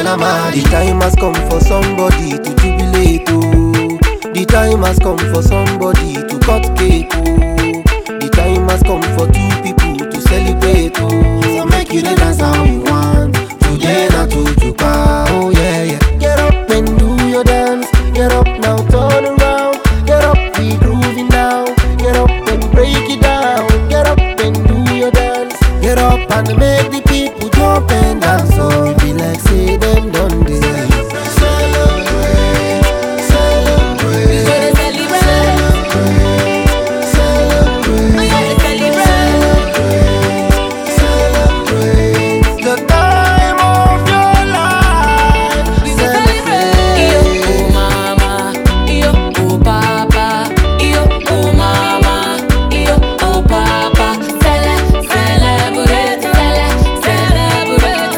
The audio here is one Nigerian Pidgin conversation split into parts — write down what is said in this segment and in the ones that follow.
The time has come for somebody to jubilate, oh. The time has come for somebody to cut cake, oh. The time has come for two people to celebrate, oh. So make you dance how you want. Today not to juka, oh yeah, yeah. Get up and do your dance. Get up now, turn around. Get up, we grooving now. Get up and break it down. Get up and do your dance. Get up and make the people jump and dance. So it be like say them done this. Celebrate, celebrate, celebrate, celebrate, celebrate the time of your life. Celebrate. Oh mama, oh papa, oh mama, oh papa. Celebrate, celebrate,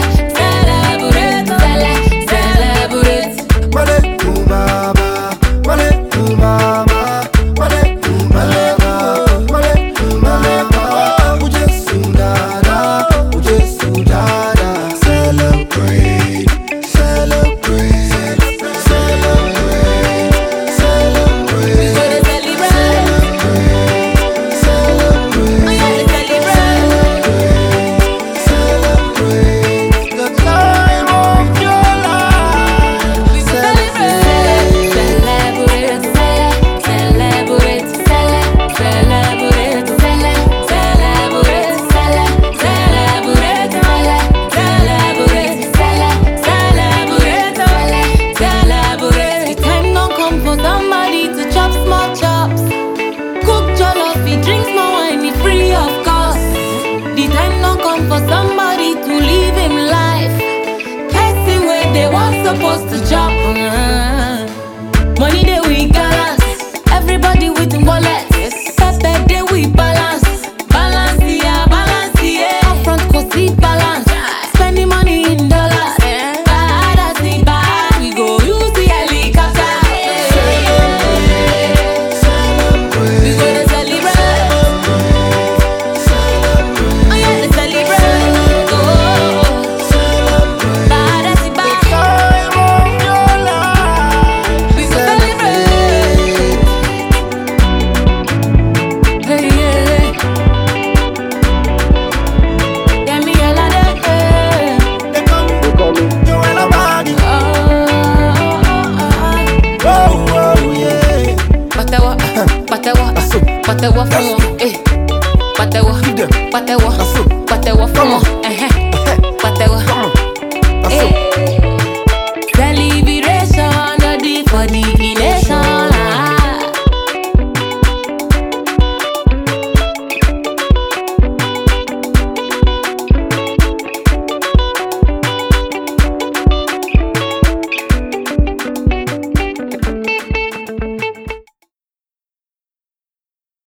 celebrate, celebrate. Male to mama, male to mama, male to mama, male to mama. Uje sudada, uje sudada. Celebrate, celebrate, celebrate, celebrate, celebrate the time of your life. Celebrate. The time don't come for somebody to chop small chops. Cook jollof, drink small wine, he free of cost. The time don't come for somebody to live him life. Person where they was supposed to chop. Money they we balance, everybody with the wallet. Pepper they we balance, balance yeah. Upfront cost balance, spending money in dollars. Bad as it bad, we go use the helicopter. We gonna celebrate. Oh yeah, let's celebrate. Oh, bad as it bad, we go celebrate. Hey yeah, get me a lot of They call me Joanna Body. Oh yeah. Patewa, patewa, patewa, fumo, eh. Patewa, patewa, patewa, fumo, eh.